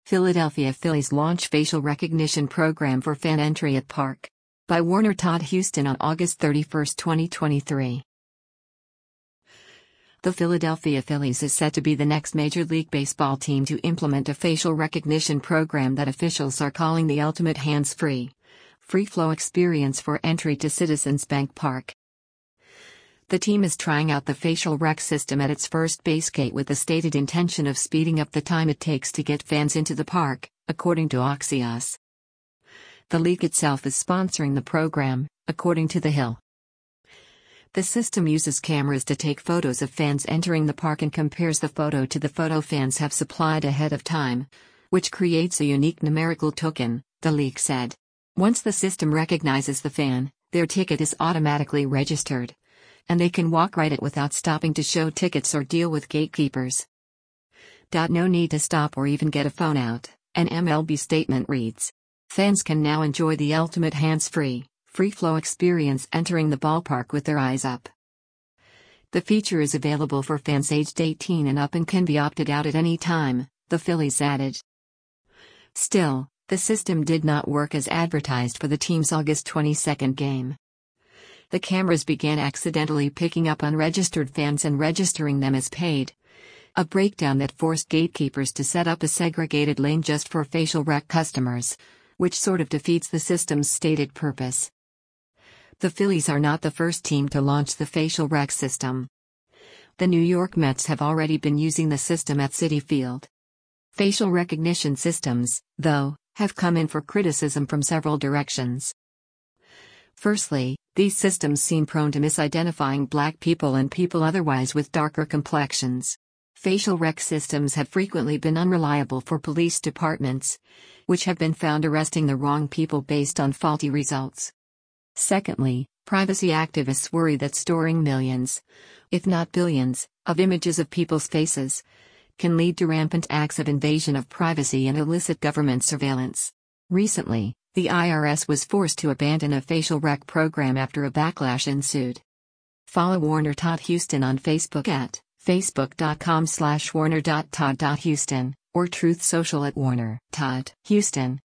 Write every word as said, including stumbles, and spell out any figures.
Philadelphia Phillies launch facial recognition program for fan entry at park. By Warner Todd Huston on August thirty-first, twenty twenty-three. The Philadelphia Phillies is set to be the next Major League Baseball team to implement a facial recognition program that officials are calling the ultimate hands-free, free-flow experience for entry to Citizens Bank Park. The team is trying out the facial rec system at its first base gate with the stated intention of speeding up the time it takes to get fans into the park, according to Axios. The league itself is sponsoring the program, according to The Hill. The system uses cameras to take photos of fans entering the park and compares the photo to the photo fans have supplied ahead of time, which creates a unique numerical token, the league said. Once the system recognizes the fan, their ticket is automatically registered, and they can walk right it without stopping to show tickets or deal with gatekeepers. No need to stop or even get a phone out, an M L B statement reads. Fans can now enjoy the ultimate hands-free, free-flow experience entering the ballpark with their eyes up. The feature is available for fans aged eighteen and up and can be opted out at any time, the Phillies added. Still, the system did not work as advertised for the team's August twenty-second game. The cameras began accidentally picking up unregistered fans and registering them as paid. A breakdown that forced gatekeepers to set up a segregated lane just for facial rec customers, which sort of defeats the system's stated purpose. The Phillies are not the first team to launch the facial rec system. The New York Mets have already been using the system at Citi Field. Facial recognition systems, though, have come in for criticism from several directions. Firstly, these systems seem prone to misidentifying black people and people otherwise with darker complexions. Facial rec systems have frequently been unreliable for police departments, which have been found arresting the wrong people based on faulty results. Secondly, privacy activists worry that storing millions, if not billions, of images of people's faces can lead to rampant acts of invasion of privacy and illicit government surveillance. Recently, the I R S was forced to abandon a facial rec program after a backlash ensued. Follow Warner Todd Huston on Facebook at facebook.com slash warner.todd.huston or Truth Social at Warner Todd Huston.